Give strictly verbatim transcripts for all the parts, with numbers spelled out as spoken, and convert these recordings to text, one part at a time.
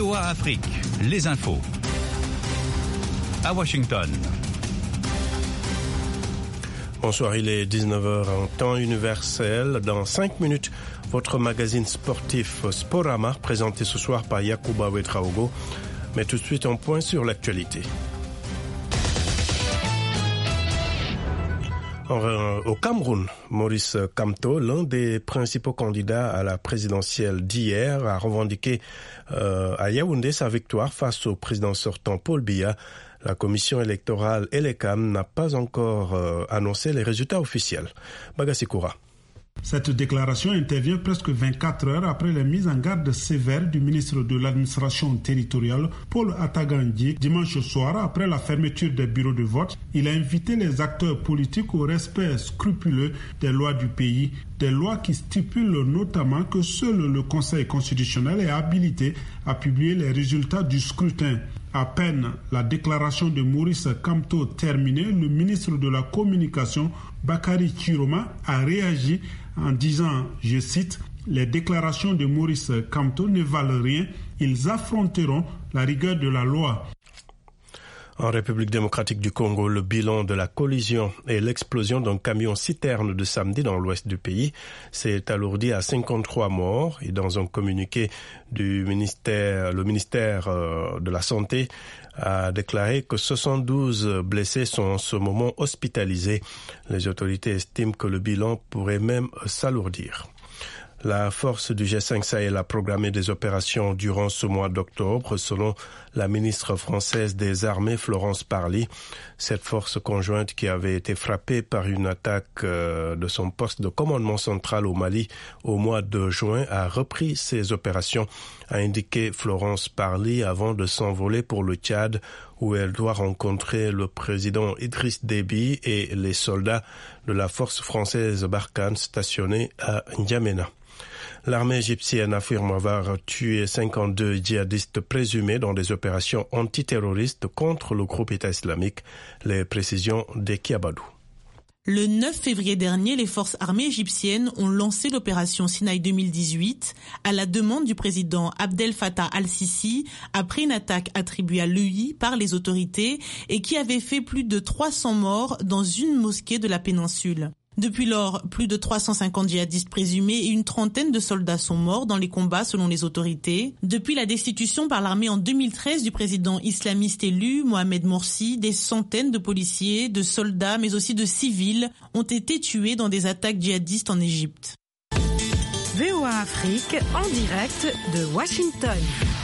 O A Afrique, les infos. À Washington. Bonsoir, il est dix-neuf heures en temps universel. Dans cinq minutes, votre magazine sportif Sporama, présenté ce soir par Yacouba Ouedraogo. Mais tout de suite, un point sur l'actualité. Au Cameroun, Maurice Kamto, l'un des principaux candidats à la présidentielle d'hier, a revendiqué euh, à Yaoundé sa victoire face au président sortant Paul Biya. La commission électorale Elecam n'a pas encore euh, annoncé les résultats officiels. Bagassi Koura. Cette déclaration intervient presque vingt-quatre heures après la mise en garde sévère du ministre de l'administration territoriale, Paul Atagandji, dimanche soir après la fermeture des bureaux de vote. Il a invité les acteurs politiques au respect scrupuleux des lois du pays, des lois qui stipulent notamment que seul le Conseil constitutionnel est habilité à publier les résultats du scrutin. À peine la déclaration de Maurice Kamto terminée, le ministre de la Communication, Bakary Chiroma, a réagi en disant, je cite, « Les déclarations de Maurice Kamto ne valent rien, ils affronteront la rigueur de la loi ». En République démocratique du Congo, le bilan de la collision et l'explosion d'un camion-citerne de samedi dans l'ouest du pays s'est alourdi à cinquante-trois morts. Et dans un communiqué du ministère, le ministère de la Santé a déclaré que soixante-douze blessés sont en ce moment hospitalisés. Les autorités estiment que le bilan pourrait même s'alourdir. La force du G cinq Sahel a programmé des opérations durant ce mois d'octobre, selon la ministre française des Armées, Florence Parly. Cette force conjointe qui avait été frappée par une attaque de son poste de commandement central au Mali au mois de juin a repris ses opérations, a indiqué Florence Parly avant de s'envoler pour le Tchad, où elle doit rencontrer le président Idriss Déby et les soldats de la force française Barkhane stationnés à N'Djamena. L'armée égyptienne affirme avoir tué cinquante-deux djihadistes présumés dans des opérations antiterroristes contre le groupe État islamique. Les précisions d'Eki Abadou. Le neuf février dernier, les forces armées égyptiennes ont lancé l'opération Sinaï deux mille dix-huit à la demande du président Abdel Fattah al-Sisi après une attaque attribuée à lui par les autorités et qui avait fait plus de trois cents morts dans une mosquée de la péninsule. Depuis lors, plus de trois cent cinquante djihadistes présumés et une trentaine de soldats sont morts dans les combats selon les autorités. Depuis la destitution par l'armée en deux mille treize du président islamiste élu, Mohamed Morsi, des centaines de policiers, de soldats, mais aussi de civils ont été tués dans des attaques djihadistes en Égypte. V O A Afrique en direct de Washington.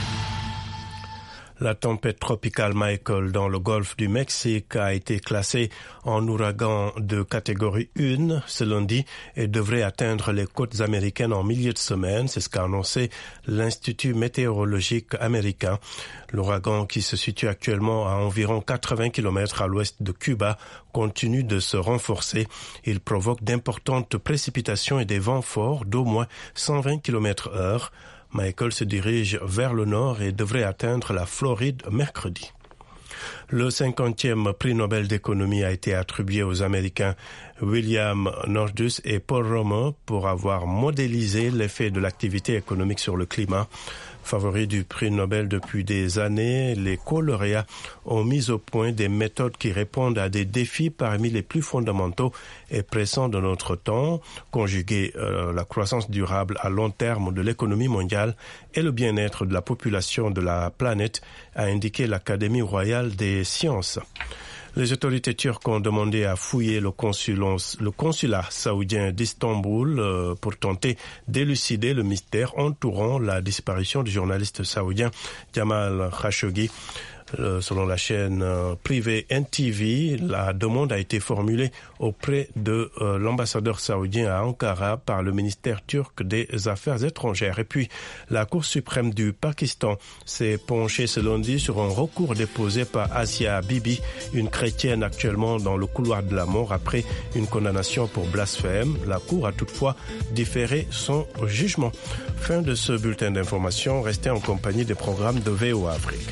La tempête tropicale Michael dans le golfe du Mexique a été classée en ouragan de catégorie un ce lundi et devrait atteindre les côtes américaines en milieu de semaine. C'est ce qu'a annoncé l'Institut météorologique américain. L'ouragan, qui se situe actuellement à environ quatre-vingts kilomètres à l'ouest de Cuba, continue de se renforcer. Il provoque d'importantes précipitations et des vents forts d'au moins cent vingt kilomètres heure. Michael se dirige vers le nord et devrait atteindre la Floride mercredi. Le cinquantième prix Nobel d'économie a été attribué aux Américains William Nordhaus et Paul Romer pour avoir modélisé l'effet de l'activité économique sur le climat. Favoris du prix Nobel depuis des années, les co-lauréats ont mis au point des méthodes qui répondent à des défis parmi les plus fondamentaux et pressants de notre temps, conjuguer euh, la croissance durable à long terme de l'économie mondiale et le bien-être de la population de la planète, a indiqué l'Académie royale des sciences. Les autorités turques ont demandé à fouiller le consulat, le consulat saoudien d'Istanbul euh, pour tenter d'élucider le mystère entourant la disparition du journaliste saoudien Jamal Khashoggi. Euh, selon la chaîne euh, privée N T V, la demande a été formulée auprès de euh, l'ambassadeur saoudien à Ankara par le ministère turc des Affaires étrangères. Et puis, la Cour suprême du Pakistan s'est penchée ce lundi sur un recours déposé par Asia Bibi, une chrétienne actuellement dans le couloir de la mort après une condamnation pour blasphème. La Cour a toutefois différé son jugement. Fin de ce bulletin d'information. Restez en compagnie des programmes de V O A Afrique.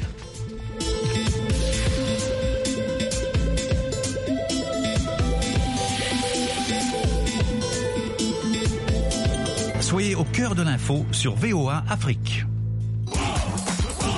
Soyez au cœur de l'info sur V O A Afrique.